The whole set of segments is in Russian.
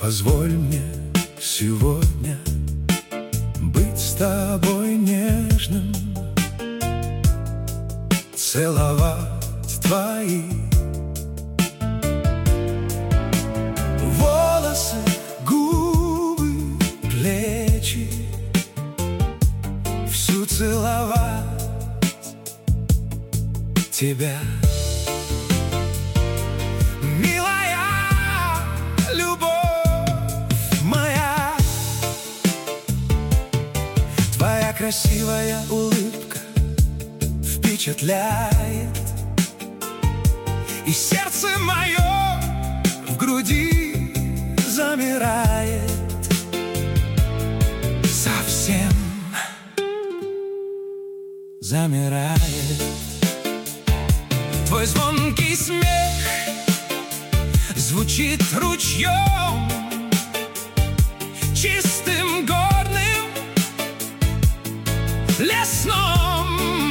Позволь мне сегодня быть с тобой нежным, целовать твои волосы, губы, плечи, всю целовать тебя. Твоя красивая улыбка впечатляет, и сердце мое в груди замирает совсем, замирает. Твой звонкий смех звучит ручьем чистым, горным, лесном.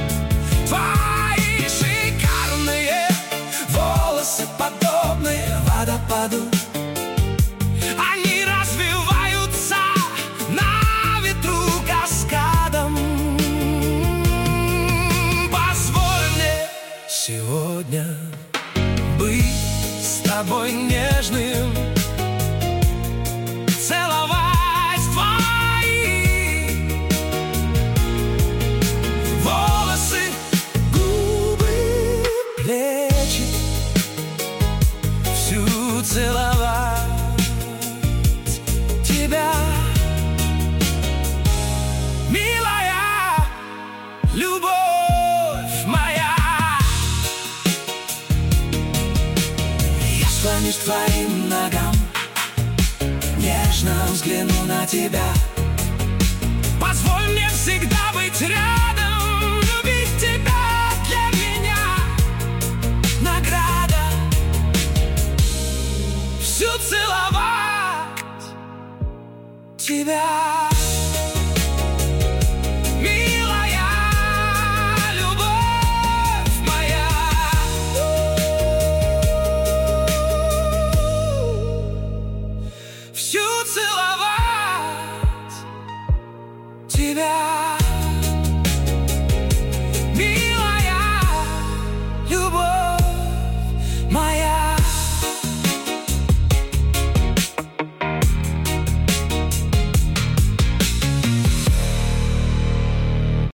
Твои шикарные волосы, подобные водопаду, они развиваются на ветру каскадом. Позволь мне сегодня быть с тобой нежным, целовать твои волосы, губы, плечи, всю целовать тебя, милая любовь моя. Я склонюсь к твоим ногам, нежно взгляну на тебя. Позволь мне всегда быть рядом, любить тебя для меня награда. Всю целовать тебя, милая любовь моя. Всю целовать тебя.